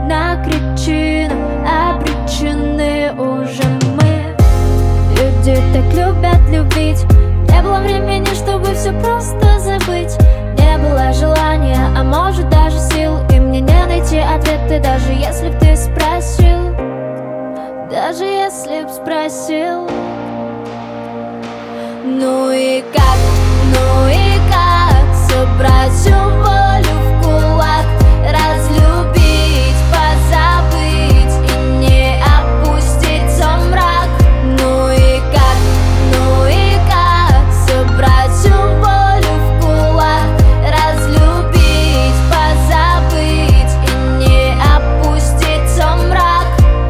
на причину обречены уже мы. Люди так любят любить. Не было времени, чтобы все просто забыть. Не было желания, а может даже сил. И мне не найти ответы, даже если б ты спросил. Даже если б спросил. Ну и как собрать всю волю в кулак, разлюбить, позабыть и не опуститься в мрак? Ну и как собрать всю волю в кулак, разлюбить, позабыть и не опуститься в мрак?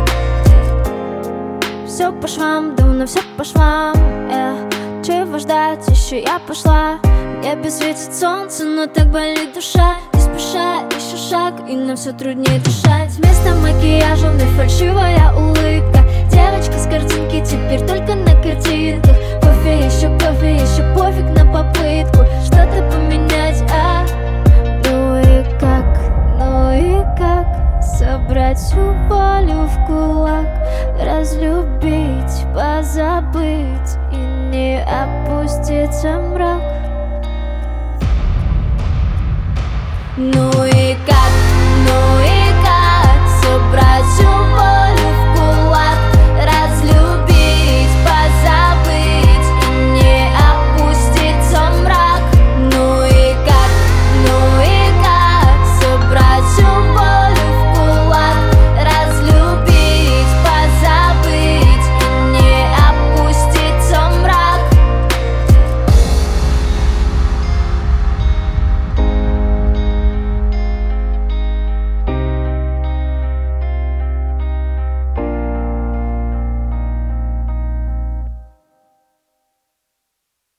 Все по швам, давно все по швам, чего ждать, еще я пошла. В небе светит солнце, но так болит душа. Не спеша, еще шаг, и нам все труднее дышать. Вместо макияжа вновь фальшивая улыбка. Девочка с картинки теперь только на картинках. Кофе, еще пофиг на попытку что-то поменять, Ну и как собрать всю волю в кулак, разлюбить, позабыть и не опуститься в мрак? Ну и как